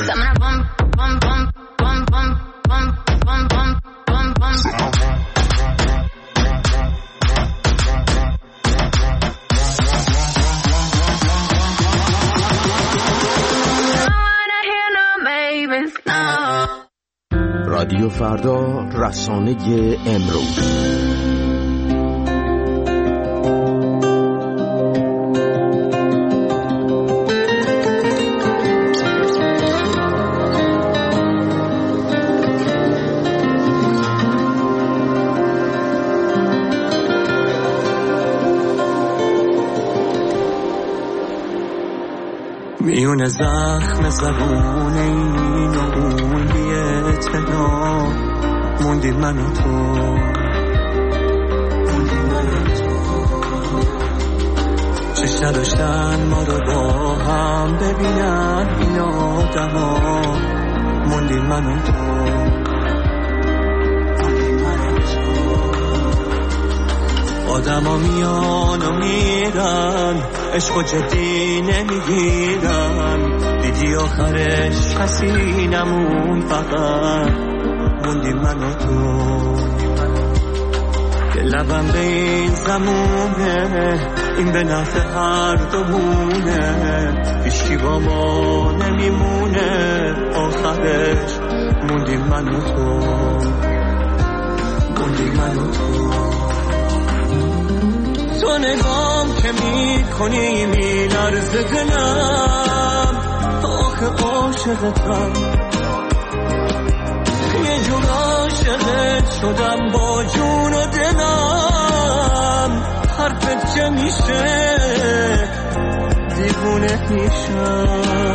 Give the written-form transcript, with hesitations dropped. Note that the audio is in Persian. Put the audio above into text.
رادیو فردا، رسانه امروز. میون زخم زبون این و اون بی‌اعتنا موندیم من و تو، چشم نداشتن ما رو با هم ببینن این آدما، موندیم من و تو. آدما میان و میرن، عشق و جدی نمیگیرن، دیدی آخرش کسی نمون، فقط موندیم من و تو. که لبم به این زمونه، این به نفع هر دومونه، هیچی با ما نمیمونه، آخرش موندیم من و تو، موندیم من و تو. تو نگام که میکنی میلرزه دلم، آخه عاشقتم، یه جور عاشقت شدم با جون و دلم، حرفت که میشه دیوونه میشم.